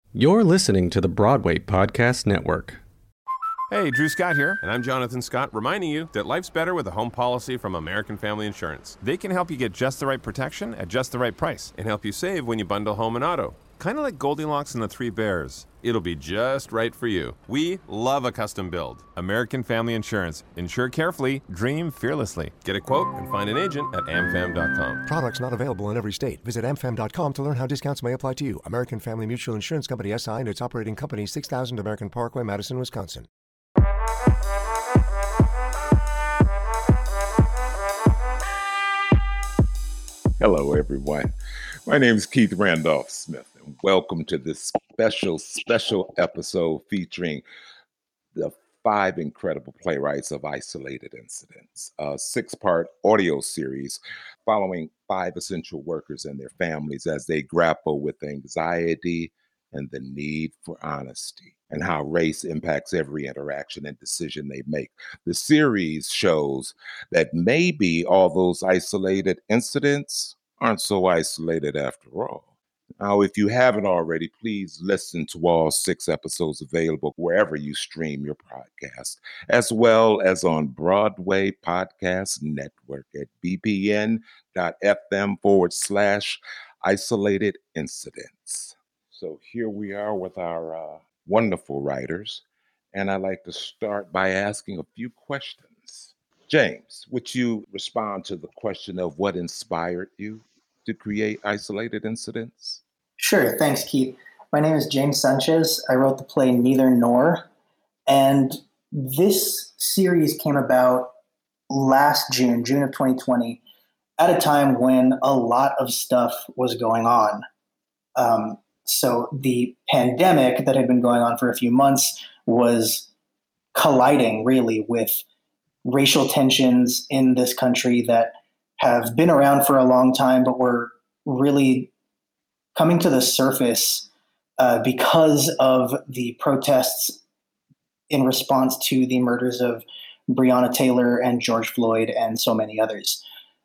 You're listening to the Broadway Podcast Network. Hey, Drew Scott here, and I'm Jonathan Scott, reminding you that life's better with a home policy from American Family Insurance. They can help you get just the right protection at just the right price and help you save when you bundle home and auto. Kind of like Goldilocks and the Three Bears. It'll be just right for you. We love a custom build. American Family Insurance. Insure carefully, dream fearlessly. Get a quote and find an agent at amfam.com. Products not available in every state. Visit amfam.com to learn how discounts may apply to you. American Family Mutual Insurance Company, SI, and its operating company, 6000 American Parkway, Madison, Wisconsin. Hello, everyone. My name is Keith Randolph Smith, and welcome to this special episode featuring the 5 incredible playwrights of Isolated Incidents, a 6-part audio series following 5 essential workers and their families as they grapple with anxiety and the need for honesty, and how race impacts every interaction and decision they make. The series shows that maybe all those isolated incidents aren't so isolated after all. Now, if you haven't already, please listen to all 6 episodes available wherever you stream your podcast, as well as on Broadway Podcast Network at bpn.fm/isolated incidents. So here we are with our wonderful writers, and I'd like to start by asking a few questions. James, would you respond to the question of what inspired you to create Isolated Incidents? Sure, thanks, Keith. My name is James Sanchez. I wrote the play Neither Nor, and this series came about last June of 2020, at a time when a lot of stuff was going on. So the pandemic that had been going on for a few months was colliding really with racial tensions in this country that have been around for a long time, but were really coming to the surface because of the protests in response to the murders of Breonna Taylor and George Floyd and so many others.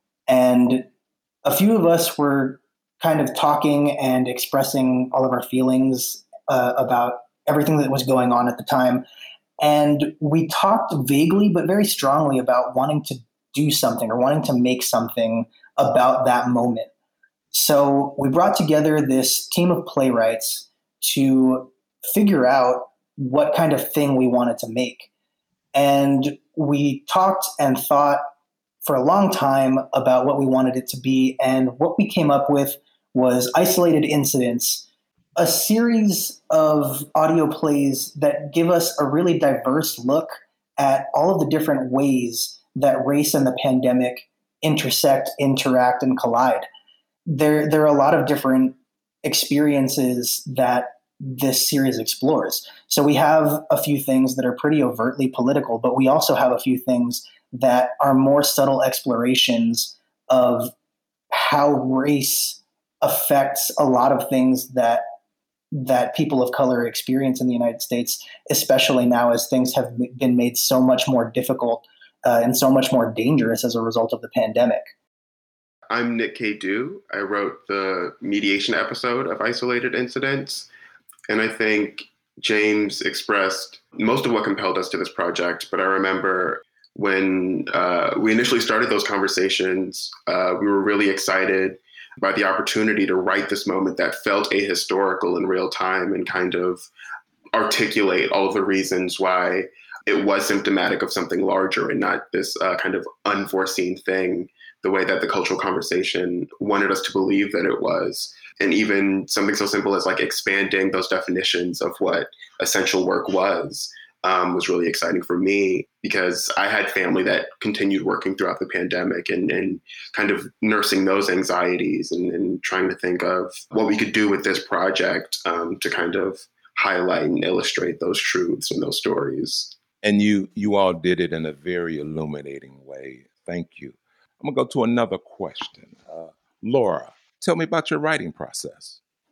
And a few of us were kind of talking and expressing all of our feelings about everything that was going on at the time. And we talked vaguely but very strongly about wanting to do something or wanting to make something about that moment. So we brought together this team of playwrights to figure out what kind of thing we wanted to make. And we talked and thought for a long time about what we wanted it to be. And what we came up with was Isolated Incidents, a series of audio plays that give us a really diverse look at all of the different ways that race and the pandemic intersect, interact, and collide. There are a lot of different experiences that this series explores. So we have a few things that are pretty overtly political, but we also have a few things that are more subtle explorations of how race affects a lot of things that people of color experience in the United States, especially now as things have been made so much more difficult and so much more dangerous as a result of the pandemic. I'm Nick K. Dew. I wrote the mediation episode of Isolated Incidents, and I think James expressed most of what compelled us to this project. But I remember when we initially started those conversations, we were really excited by the opportunity to write this moment that felt ahistorical in real time and kind of articulate all of the reasons why it was symptomatic of something larger and not this kind of unforeseen thing, the way that the cultural conversation wanted us to believe that it was. And even something so simple as like expanding those definitions of what essential work was really exciting for me, because I had family that continued working throughout the pandemic and kind of nursing those anxieties and trying to think of what we could do with this project to kind of highlight and illustrate those truths and those stories. And you all did it in a very illuminating way. Thank you. I'm going to go to another question. Laura, tell me about your writing process.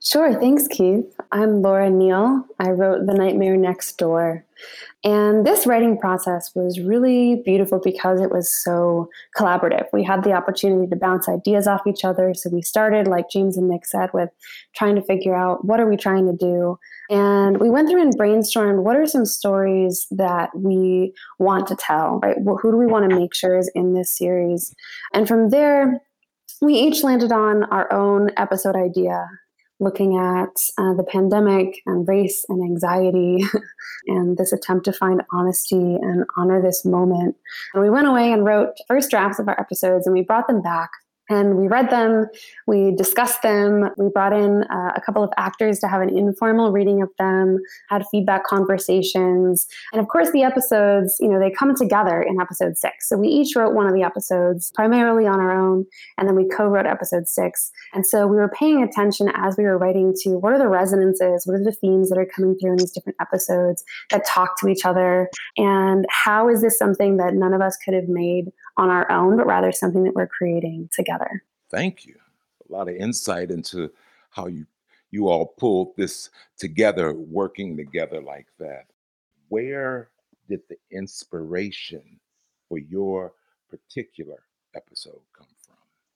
Sure. Thanks, Keith. I'm Laura Neal. I wrote The Nightmare Next Door. And this writing process was really beautiful because it was so collaborative. We had the opportunity to bounce ideas off each other. So we started, like James and Nick said, with trying to figure out what are we trying to do. And we went through and brainstormed what are some stories that we want to tell, right? Who do we want to make sure is in this series? And from there, we each landed on our own episode idea, looking at the pandemic and race and anxiety and this attempt to find honesty and honor this moment. And we went away and wrote first drafts of our episodes, and we brought them back. And we read them, we discussed them, we brought in a couple of actors to have an informal reading of them, had feedback conversations. And of course, the episodes, they come together in episode 6. So we each wrote one of the episodes primarily on our own, and then we co-wrote episode 6. And so we were paying attention as we were writing to what are the resonances, what are the themes that are coming through in these different episodes that talk to each other, and how is this something that none of us could have made on our own, but rather something that we're creating together. Thank you. A lot of insight into how you all pulled this together, working together like that. Where did the inspiration for your particular episode come from?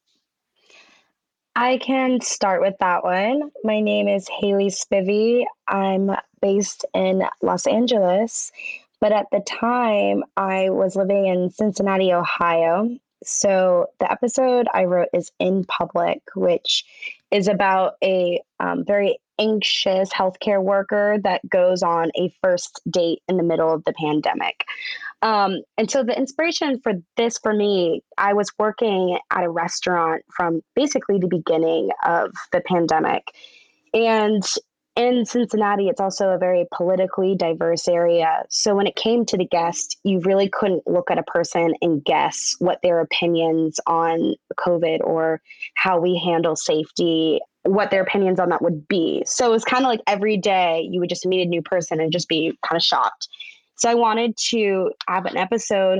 I can start with that one. My name is Haley Spivey. I'm based in Los Angeles. But at the time, I was living in Cincinnati, Ohio. So the episode I wrote is In Public, which is about a very anxious healthcare worker that goes on a first date in the middle of the pandemic. And so the inspiration for this, for me, I was working at a restaurant from basically the beginning of the pandemic. And in Cincinnati, it's also a very politically diverse area. So when it came to the guest, you really couldn't look at a person and guess what their opinions on COVID or how we handle safety, what their opinions on that would be. So it was kind of like every day you would just meet a new person and just be kind of shocked. So I wanted to have an episode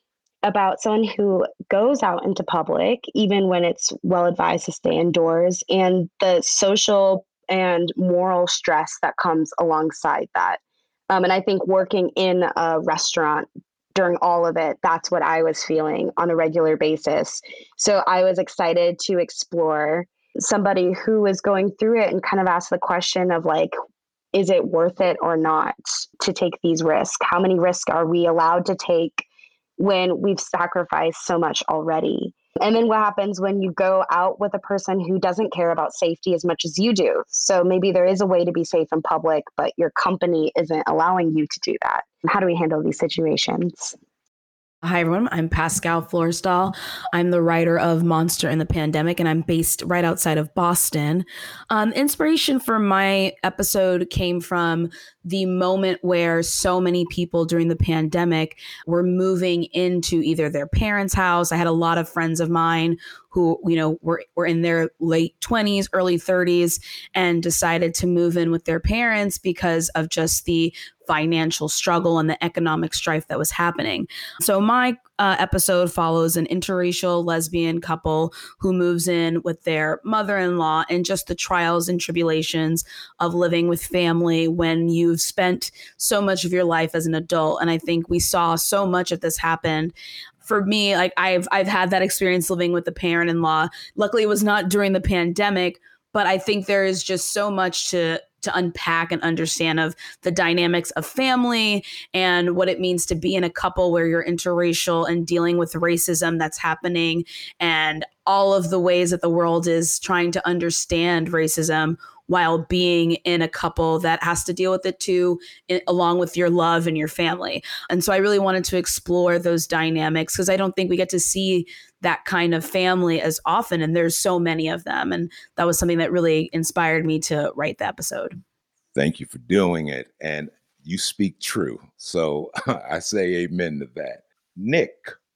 about someone who goes out into public, even when it's well advised to stay indoors, and the social and moral stress that comes alongside that. And I think working in a restaurant during all of it, that's what I was feeling on a regular basis. So I was excited to explore somebody who was going through it and kind of ask the question of like, is it worth it or not to take these risks? How many risks are we allowed to take when we've sacrificed so much already? And then what happens when you go out with a person who doesn't care about safety as much as you do? So maybe there is a way to be safe in public, but your company isn't allowing you to do that. How do we handle these situations? Hi, everyone. I'm Pascal Florestal. I'm the writer of Monster in the Pandemic, and I'm based right outside of Boston. Inspiration for my episode came from the moment where so many people during the pandemic were moving into either their parents' house. I had a lot of friends of mine who, were in their late 20s, early 30s, and decided to move in with their parents because of just the financial struggle and the economic strife that was happening. So my episode follows an interracial lesbian couple who moves in with their mother-in-law and just the trials and tribulations of living with family when you've spent so much of your life as an adult. And I think we saw so much of this happen. For me, like I've had that experience living with the parent-in-law. Luckily, it was not during the pandemic, but I think there is just so much to unpack and understand of the dynamics of family and what it means to be in a couple where you're interracial and dealing with racism that's happening and all of the ways that the world is trying to understand racism while being in a couple that has to deal with it too, along with your love and your family. And so I really wanted to explore those dynamics because I don't think we get to see that kind of family as often. And there's so many of them. And that was something that really inspired me to write the episode. Thank you for doing it. And you speak true. So I say amen to that. Nick.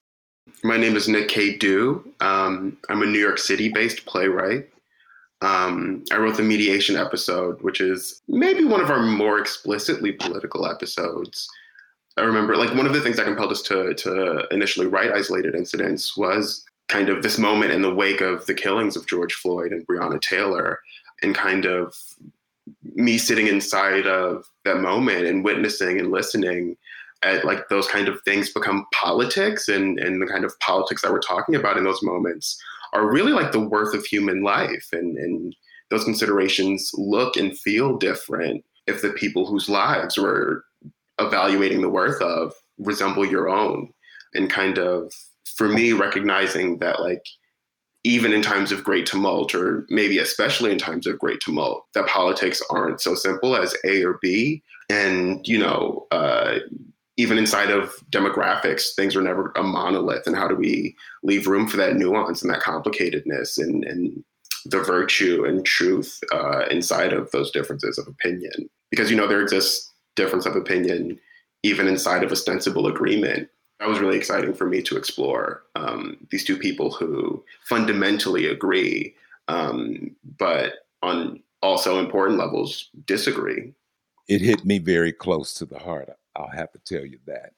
My name is Nick K. Dew. I'm a New York City-based playwright. I wrote the mediation episode, which is maybe one of our more explicitly political episodes. I remember, like, one of the things that compelled us to initially write Isolated Incidents was kind of this moment in the wake of the killings of George Floyd and Breonna Taylor, and kind of me sitting inside of that moment and witnessing and listening at like those kind of things become politics, and the kind of politics that we're talking about in those moments are really like the worth of human life. And those considerations look and feel different if the people whose lives we're evaluating the worth of resemble your own. And kind of, for me, recognizing that like, even in times of great tumult, or maybe especially in times of great tumult, that politics aren't so simple as A or B. And, even inside of demographics, things are never a monolith. And how do we leave room for that nuance and that complicatedness and the virtue and truth inside of those differences of opinion? Because, there exists difference of opinion even inside of ostensible agreement. That was really exciting for me to explore these two people who fundamentally agree, but on also important levels disagree. It hit me very close to the heart. I'll have to tell you that.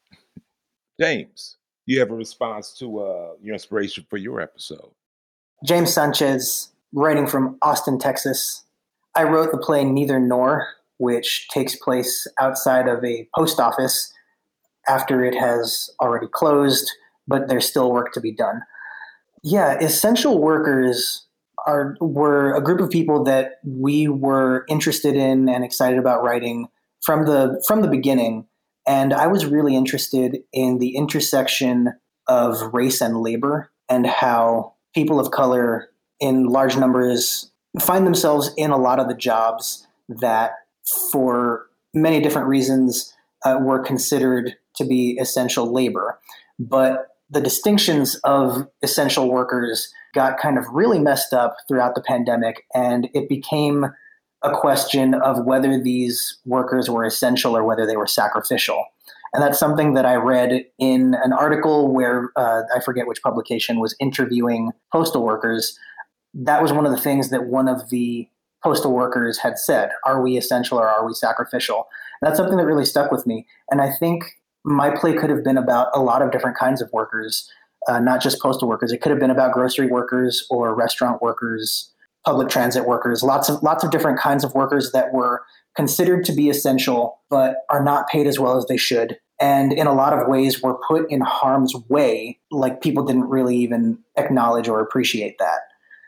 James, you have a response to your inspiration for your episode? James Sanchez, writing from Austin, Texas. I wrote the play Neither Nor, which takes place outside of a post office after it has already closed, but there's still work to be done. Yeah, essential workers were a group of people that we were interested in and excited about writing from the beginning. And I was really interested in the intersection of race and labor, and how people of color in large numbers find themselves in a lot of the jobs that, for many different reasons, were considered to be essential labor. But the distinctions of essential workers got kind of really messed up throughout the pandemic, and it became a question of whether these workers were essential or whether they were sacrificial. And that's something that I read in an article where I forget which publication was interviewing postal workers. That was one of the things that one of the postal workers had said: are we essential or are we sacrificial? And that's something that really stuck with me. And I think my play could have been about a lot of different kinds of workers, not just postal workers. It could have been about grocery workers or restaurant workers, public transit workers, lots of different kinds of workers that were considered to be essential, but are not paid as well as they should. And in a lot of ways were put in harm's way, like people didn't really even acknowledge or appreciate that.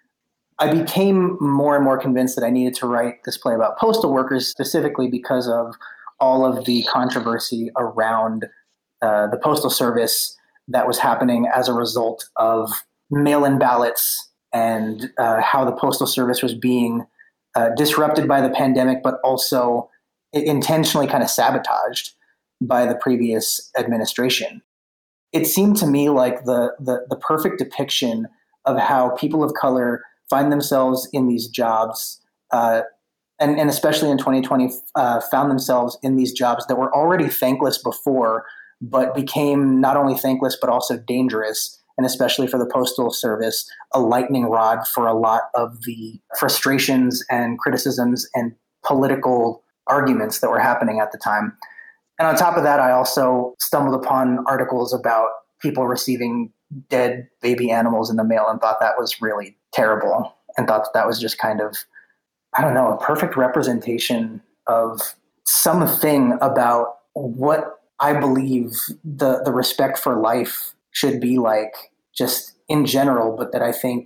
I became more and more convinced that I needed to write this play about postal workers, specifically because of all of the controversy around the Postal Service that was happening as a result of mail-in ballots, and how the Postal Service was being disrupted by the pandemic, but also intentionally kind of sabotaged by the previous administration. It seemed to me like the perfect depiction of how people of color find themselves in these jobs, and especially in 2020, found themselves in these jobs that were already thankless before, but became not only thankless, but also dangerous. And especially for the Postal Service, a lightning rod for a lot of the frustrations and criticisms and political arguments that were happening at the time. And on top of that, I also stumbled upon articles about people receiving dead baby animals in the mail and thought that was really terrible, and thought that was just kind of, I don't know, a perfect representation of something about what I believe the respect for life should be like, just in general, but that I think,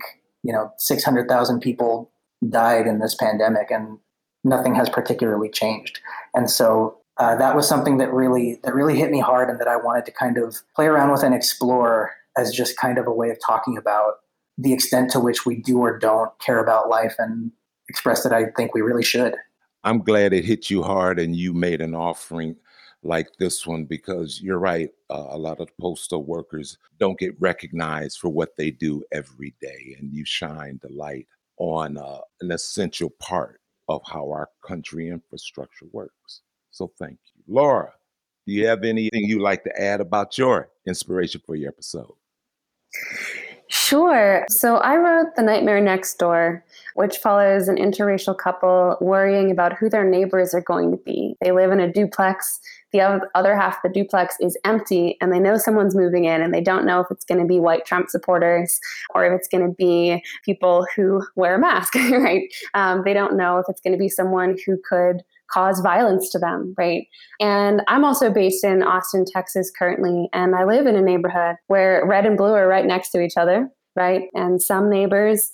600,000 people died in this pandemic and nothing has particularly changed. And so that was something that really hit me hard, and that I wanted to kind of play around with and explore as just kind of a way of talking about the extent to which we do or don't care about life, and express that I think we really should. I'm glad it hit you hard and you made an offering like this one, because you're right. A lot of postal workers don't get recognized for what they do every day. And you shine the light on an essential part of how our country infrastructure works. So thank you. Laura, do you have anything you'd like to add about your inspiration for your episode? Sure. So I wrote The Nightmare Next Door. which follows an interracial couple worrying about who their neighbors are going to be. They live in a duplex. The other half of the duplex is empty, and they know someone's moving in, and they don't know if it's going to be white Trump supporters or if it's going to be people who wear a mask, right? They don't know if it's going to be someone who could cause violence to them, right? And I'm also based in Austin, Texas currently, and I live in a neighborhood where red and blue are right next to each other, right? And some neighbors,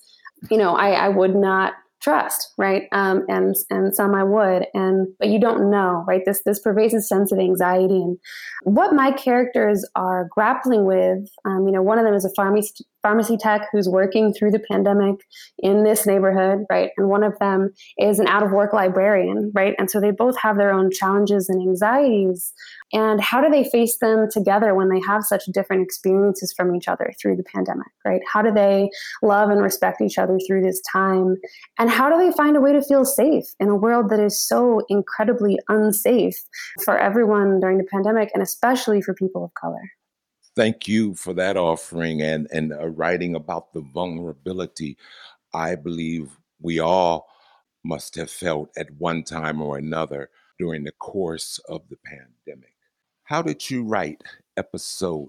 I would not trust, right? And some I would, but you don't know, right? This pervasive sense of anxiety and what my characters are grappling with. One of them is a pharmacy tech who's working through the pandemic in this neighborhood, right? And one of them is an out-of-work librarian, right? And so they both have their own challenges and anxieties. And how do they face them together when they have such different experiences from each other through the pandemic, right? How do they love and respect each other through this time? And how do they find a way to feel safe in a world that is so incredibly unsafe for everyone during the pandemic, and especially for people of color? Thank you for that offering and writing about the vulnerability I believe we all must have felt at one time or another during the course of the pandemic. How did you write episode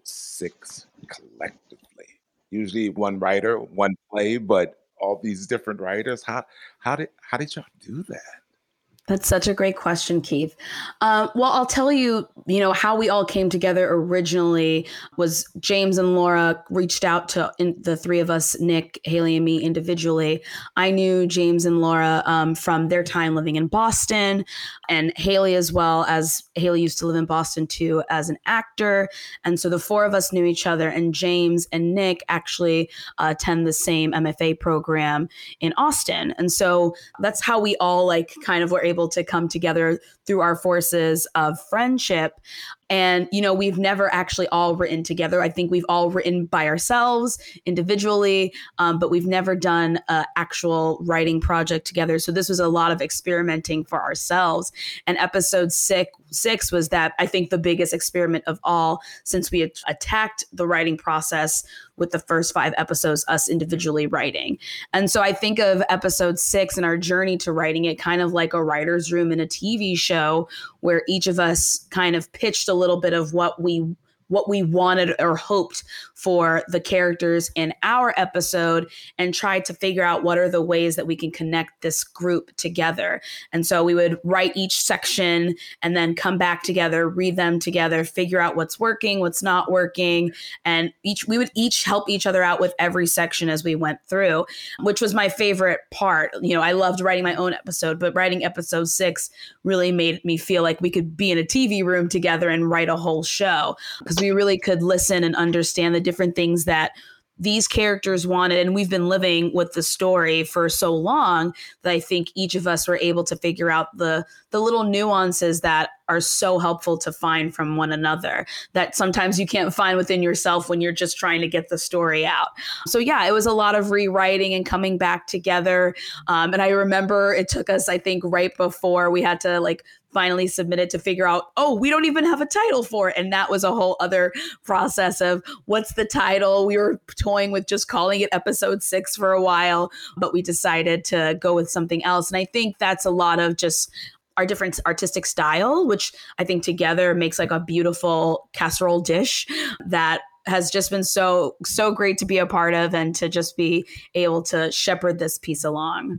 6 collectively? Usually one writer, one play, but all these different writers. How did y'all do that? That's such a great question, Keith. Well, I'll tell you, how we all came together originally was James and Laura reached out to the three of us, Nick, Haley, and me individually. I knew James and Laura from their time living in Boston, and Haley as well, as Haley used to live in Boston too as an actor. And so the four of us knew each other, and James and Nick actually attend the same MFA program in Austin. And so that's how we all kind of were able to come together through our forces of friendship. And, we've never actually all written together. I think we've all written by ourselves individually, but we've never done an actual writing project together. So this was a lot of experimenting for ourselves. And episode six was that, I think, the biggest experiment of all, since we had attacked the writing process with the first 5 episodes, us individually writing. And so I think of episode 6 and our journey to writing it kind of like a writer's room in a TV show, where each of us kind of pitched a little bit of what we wanted or hoped for the characters in our episode, and tried to figure out what are the ways that we can connect this group together. And so we would write each section and then come back together, read them together, figure out what's working, what's not working. And we would each help each other out with every section as we went through, which was my favorite part. I loved writing my own episode, but writing episode 6 really made me feel like we could be in a TV room together and write a whole show, because we really could listen and understand the different things that these characters wanted. And we've been living with the story for so long that I think each of us were able to figure out the little nuances that are so helpful to find from one another, that sometimes you can't find within yourself when you're just trying to get the story out. So yeah, it was a lot of rewriting and coming back together. And I remember it took us, I think, right before we had to finally submitted to figure out, we don't even have a title for it. And that was a whole other process of what's the title. We were toying with just calling it episode 6 for a while, but we decided to go with something else. And I think that's a lot of just our different artistic style, which I think together makes a beautiful casserole dish that has just been so great to be a part of, and to just be able to shepherd this piece along.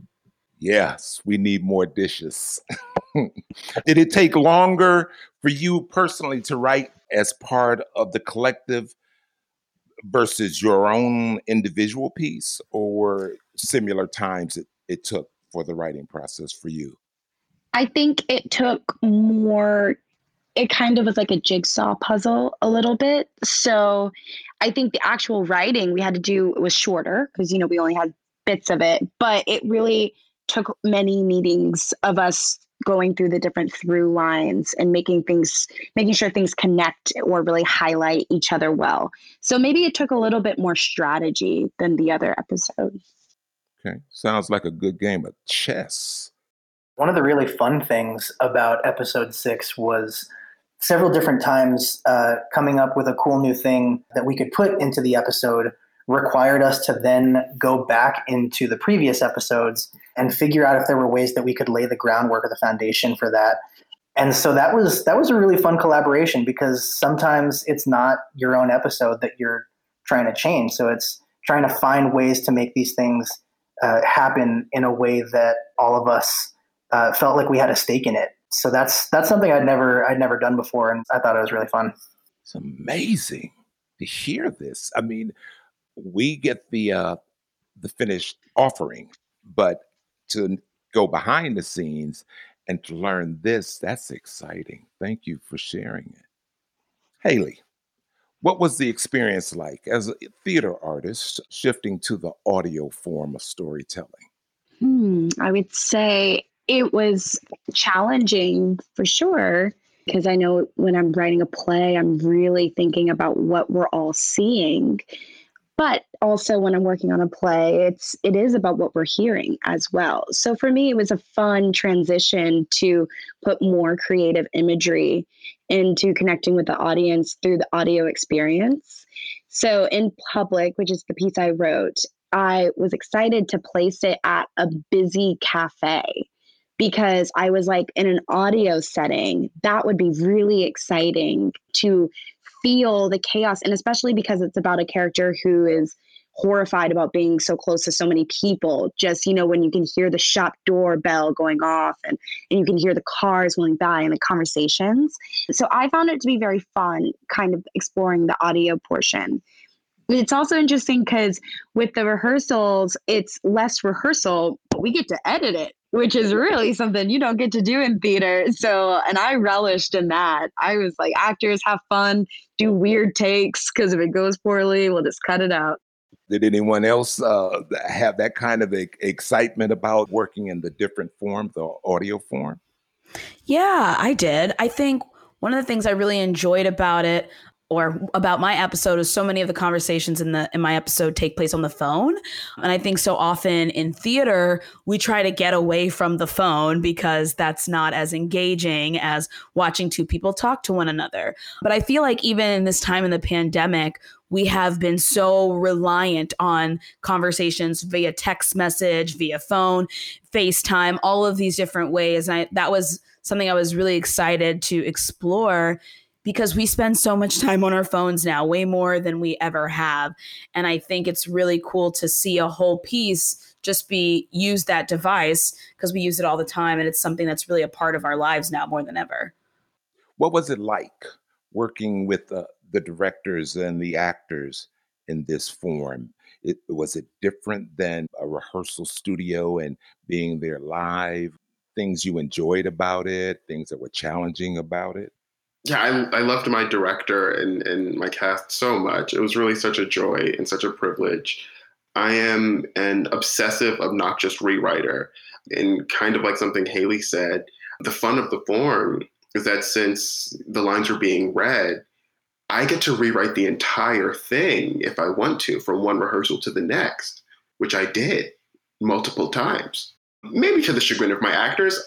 Yes, we need more dishes. Did it take longer for you personally to write as part of the collective versus your own individual piece, or similar times it took for the writing process for you? I think it took more. It kind of was like a jigsaw puzzle a little bit. So I think the actual writing we had to do was shorter because, we only had bits of it, but it really took many meetings of us going through the different through lines and making sure things connect or really highlight each other well. So maybe it took a little bit more strategy than the other episodes. Okay. Sounds like a good game of chess. One of the really fun things about episode 6 was several different times coming up with a cool new thing that we could put into the episode required us to then go back into the previous episodes and figure out if there were ways that we could lay the groundwork or the foundation for that. And so that was a really fun collaboration, because sometimes it's not your own episode that you're trying to change. So it's trying to find ways to make these things happen in a way that all of us felt like we had a stake in it. So that's something I'd never done before, and I thought it was really fun. It's amazing to hear this. I mean, we get the finished offering, but to go behind the scenes and to learn this, that's exciting. Thank you for sharing it. Haley, what was the experience like as a theater artist shifting to the audio form of storytelling? I would say it was challenging for sure, because I know when I'm writing a play, I'm really thinking about what we're all seeing. But also when I'm working on a play, it is about what we're hearing as well. So for me, it was a fun transition to put more creative imagery into connecting with the audience through the audio experience. So in Public, which is the piece I wrote, I was excited to place it at a busy cafe, because I was like, in an audio setting, that would be really exciting to feel the chaos. And especially because it's about a character who is horrified about being so close to so many people. Just, when you can hear the shop doorbell going off and you can hear the cars going by and the conversations. So I found it to be very fun, kind of exploring the audio portion. It's also interesting because with the rehearsals, it's less rehearsal, but we get to edit it, which is really something you don't get to do in theater. So, and I relished in that. I was like, actors, have fun, do weird takes, because if it goes poorly, we'll just cut it out. Did anyone else have that kind of excitement about working in the different form, the audio form? Yeah, I did. I think one of the things I really enjoyed about it, or about my episode, is so many of the conversations in my episode take place on the phone. And I think so often in theater, we try to get away from the phone because that's not as engaging as watching two people talk to one another. But I feel like even in this time in the pandemic, we have been so reliant on conversations via text message, via phone, FaceTime, all of these different ways. And that was something I was really excited to explore, because we spend so much time on our phones now, way more than we ever have. And I think it's really cool to see a whole piece just use that device, because we use it all the time. And it's something that's really a part of our lives now more than ever. What was it like working with the directors and the actors in this form? Was it different than a rehearsal studio and being there live? Things you enjoyed about it, things that were challenging about it? Yeah, I loved my director and my cast so much. It was really such a joy and such a privilege. I am an obsessive, obnoxious rewriter. And kind of like something Haley said, the fun of the form is that since the lines are being read, I get to rewrite the entire thing if I want to, from one rehearsal to the next, which I did multiple times. Maybe to the chagrin of my actors,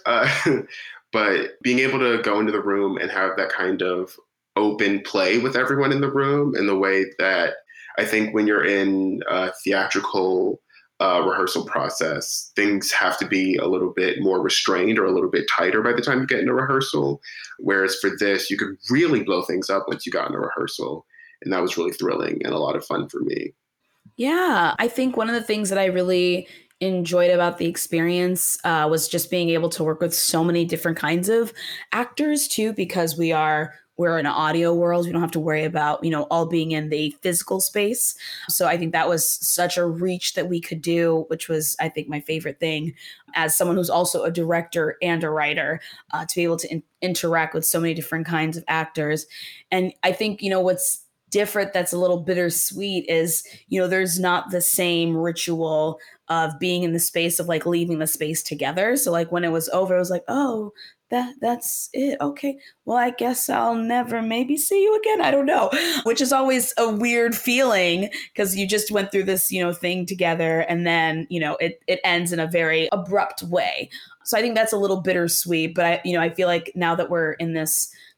but being able to go into the room and have that kind of open play with everyone in the room, in the way that I think when you're in a theatrical rehearsal process, things have to be a little bit more restrained or a little bit tighter by the time you get into rehearsal. Whereas for this, you could really blow things up once you got into rehearsal. And that was really thrilling and a lot of fun for me. Yeah, I think one of the things that I really enjoyed about the experience was just being able to work with so many different kinds of actors too, because we're in an audio world. We don't have to worry about, all being in the physical space. So I think that was such a reach that we could do, which was, I think, my favorite thing as someone who's also a director and a writer, to be able to interact with so many different kinds of actors. And I think, what's different that's a little bittersweet is, there's not the same ritual of being in the space of like leaving the space together. So like when it was over, it was like, oh, that's it. Okay. Well, I guess I'll never maybe see you again. I don't know, which is always a weird feeling because you just went through this, thing together and then, it ends in a very abrupt way. So I think that's a little bittersweet, but I feel like now that we're in this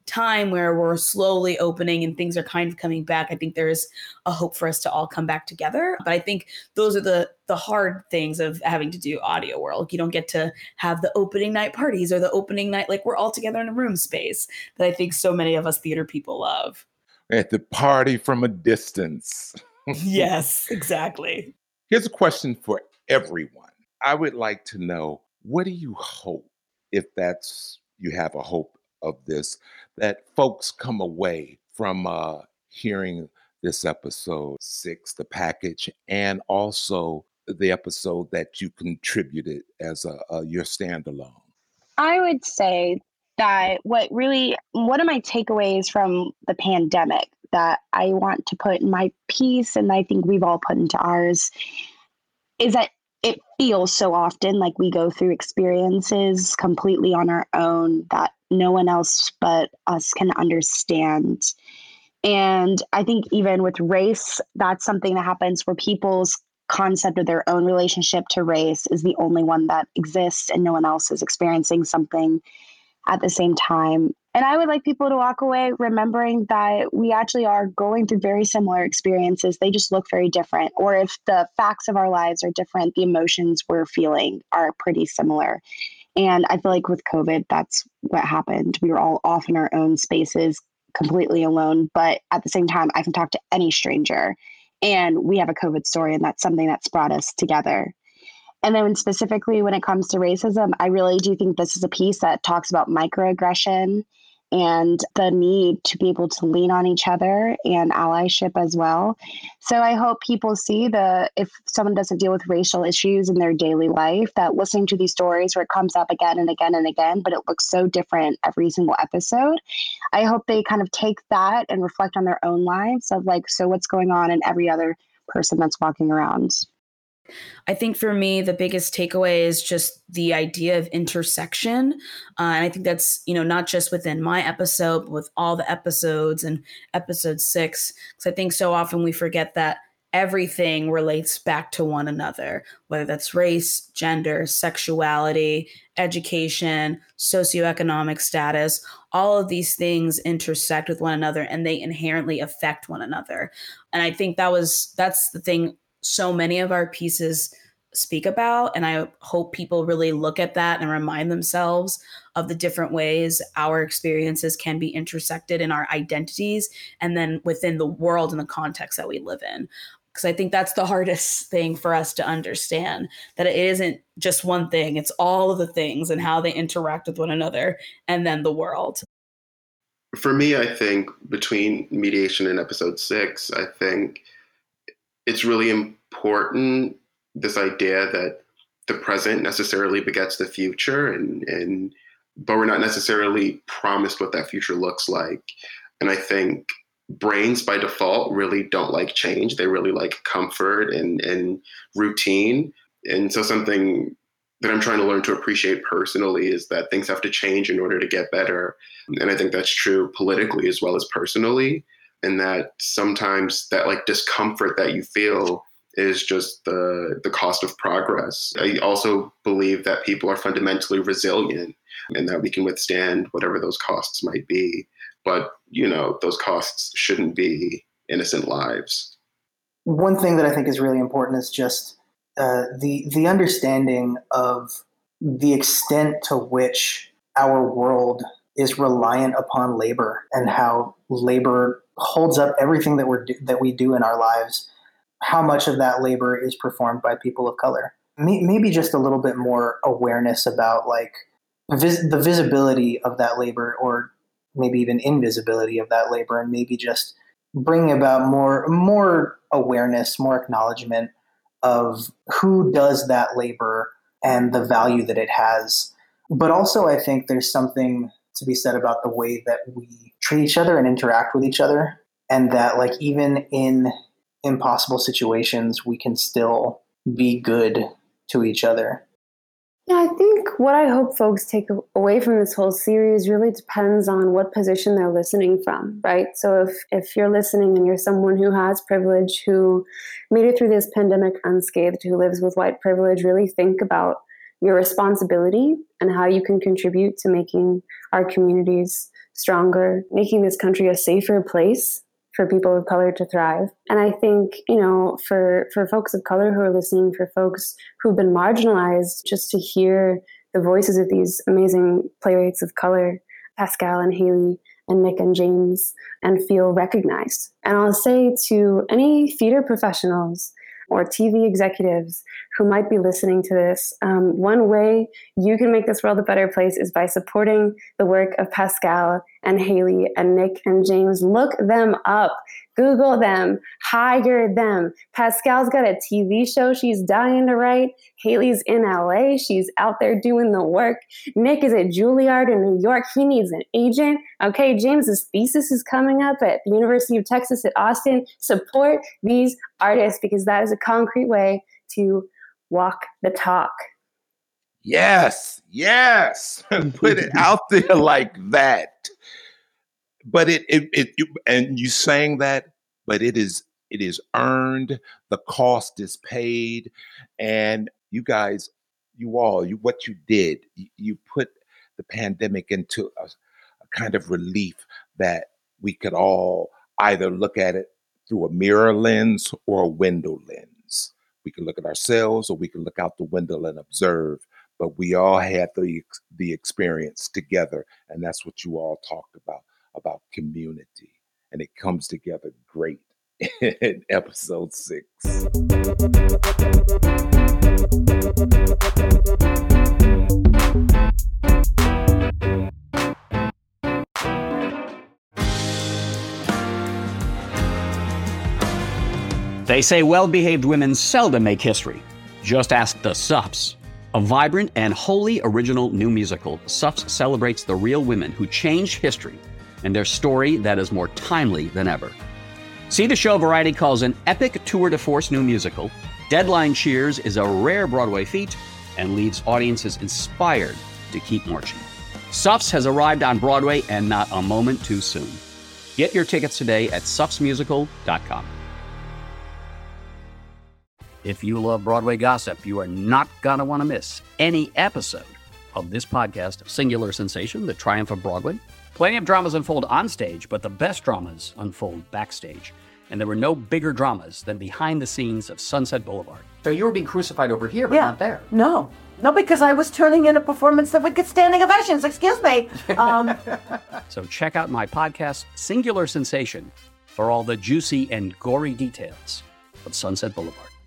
time where we're slowly opening and things are kind of coming back, I think there is a hope for us to all come back together. But I think those are the hard things of having to do audio world. You don't get to have the opening night parties or the opening night, like we're all together in a room space that I think so many of us theater people love. At the party from a distance. Yes, exactly. Here's a question for everyone. I would like to know, what do you hope, if that's, you have a hope of this, that folks come away from hearing this episode 6, the package, and also the episode that you contributed as your standalone? I would say that one of my takeaways from the pandemic that I want to put in my piece, and I think we've all put into ours, is that it feels so often like we go through experiences completely on our own that no one else but us can understand. And I think even with race, that's something that happens where people's concept of their own relationship to race is the only one that exists and no one else is experiencing something at the same time. And I would like people to walk away remembering that we actually are going through very similar experiences. They just look very different. Or if the facts of our lives are different, the emotions we're feeling are pretty similar. And I feel like with COVID, that's what happened. We were all off in our own spaces, completely alone. But at the same time, I can talk to any stranger and we have a COVID story, and that's something that's brought us together. And then specifically when it comes to racism, I really do think this is a piece that talks about microaggression and the need to be able to lean on each other and allyship as well. So I hope people see if someone doesn't deal with racial issues in their daily life, that listening to these stories where it comes up again and again and again, but it looks so different every single episode, I hope they kind of take that and reflect on their own lives of like, so what's going on in every other person that's walking around. I think for me, the biggest takeaway is just the idea of intersection. And I think that's, not just within my episode, but with all the episodes and episode 6, because I think so often we forget that everything relates back to one another, whether that's race, gender, sexuality, education, socioeconomic status. All of these things intersect with one another and they inherently affect one another. And I think that's the thing so many of our pieces speak about. And I hope people really look at that and remind themselves of the different ways our experiences can be intersected in our identities and then within the world and the context that we live in. Because I think that's the hardest thing for us to understand, that it isn't just one thing, it's all of the things and how they interact with one another and then the world. For me, I think between mediation and episode 6, I think it's really important, this idea that the present necessarily begets the future, but we're not necessarily promised what that future looks like. And I think brains by default really don't like change. They really like comfort and routine. And so something that I'm trying to learn to appreciate personally is that things have to change in order to get better. And I think that's true politically as well as personally. And that sometimes that like discomfort that you feel is just the cost of progress. I also believe that people are fundamentally resilient and that we can withstand whatever those costs might be. But, those costs shouldn't be innocent lives. One thing that I think is really important is just the understanding of the extent to which our world is reliant upon labor and how labor holds up everything that we do in our lives. How much of that labor is performed by people of color? Maybe just a little bit more awareness about like the visibility of that labor, or maybe even invisibility of that labor, and maybe just bring about more awareness, more acknowledgement of who does that labor and the value that it has. But also I think there's something to be said about the way that we treat each other and interact with each other, and that like even in impossible situations, we can still be good to each other. Yeah, I think what I hope folks take away from this whole series really depends on what position they're listening from, right? So if you're listening and you're someone who has privilege, who made it through this pandemic unscathed, who lives with white privilege, really think about your responsibility and how you can contribute to making our communities stronger, making this country a safer place for people of color to thrive. And I think, for folks of color who are listening, for folks who've been marginalized, just to hear the voices of these amazing playwrights of color, Pascal and Haley and Nick and James, and feel recognized. And I'll say to any theater professionals or TV executives who might be listening to this, one way you can make this world a better place is by supporting the work of Pascal and Haley and Nick and James. Look them up. Google them. Hire them. Pascal's got a TV show she's dying to write. Haley's in LA. She's out there doing the work. Nick is at Juilliard in New York. He needs an agent. Okay, James's thesis is coming up at the University of Texas at Austin. Support these artists because that is a concrete way to walk the talk. Yes. Put it out there like that. But it and you saying that, but it is earned. The cost is paid, and you guys, what you did, you put the pandemic into a kind of relief that we could all either look at it through a mirror lens or a window lens. We can look at ourselves, or we can look out the window and observe. But we all had the experience together, and that's what you all talked about community. And it comes together great in episode 6. They say well-behaved women seldom make history. Just ask the Suffs. A vibrant and wholly original new musical, Suffs celebrates the real women who changed history and their story that is more timely than ever. See the show Variety calls an epic tour de force new musical. Deadline cheers is a rare Broadway feat and leaves audiences inspired to keep marching. Suffs has arrived on Broadway and not a moment too soon. Get your tickets today at suffsmusical.com. If you love Broadway gossip, you are not going to want to miss any episode of this podcast, Singular Sensation, The Triumph of Broadway. Plenty of dramas unfold on stage, but the best dramas unfold backstage. And there were no bigger dramas than behind the scenes of Sunset Boulevard. So you were being crucified over here, but not there. No, because I was turning in a performance that would get standing ovations. Excuse me. So check out my podcast, Singular Sensation, for all the juicy and gory details of Sunset Boulevard.